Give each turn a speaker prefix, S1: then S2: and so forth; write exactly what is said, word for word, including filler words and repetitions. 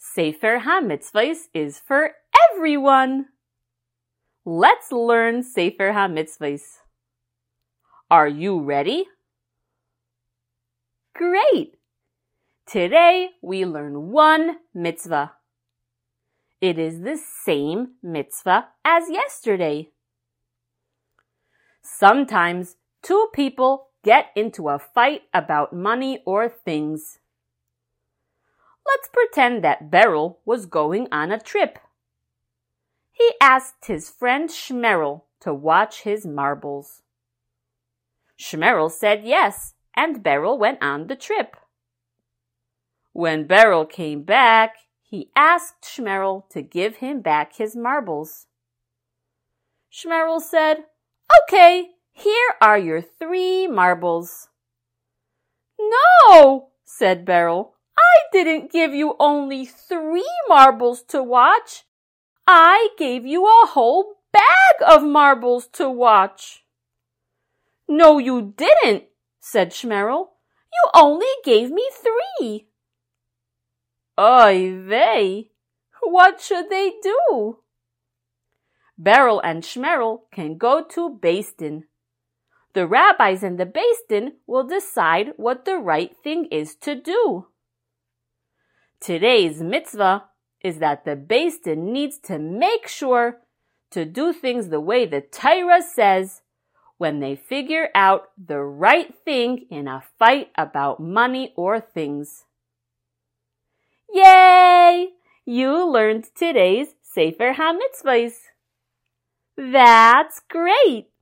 S1: Sefer HaMitzvahs is for everyone. Let's learn Sefer HaMitzvahs. Are you ready? Great! Today we learn one mitzvah. It is the same mitzvah as yesterday. Sometimes two people get into a fight about money or things. Let's pretend that Beryl was going on a trip. He asked his friend Shmerel to watch his marbles. Shmerel said yes, and Beryl went on the trip. When Beryl came back, he asked Shmerel to give him back his marbles. Shmerel said, "Okay, here are your three marbles." "No," said Beryl, "I didn't give you only three marbles to watch. I gave you a whole bag of marbles to watch." "No, you didn't," said Shmerel. "You only gave me three." Oy vey! What should they do? Beryl and Shmerel can go to Beis Din. The rabbis in the Beis Din will decide what the right thing is to do. Today's mitzvah is that the Beis Din needs to make sure to do things the way the Torah says when they figure out the right thing in a fight about money or things. Yay! You learned today's Sefer HaMitzvahs. That's great!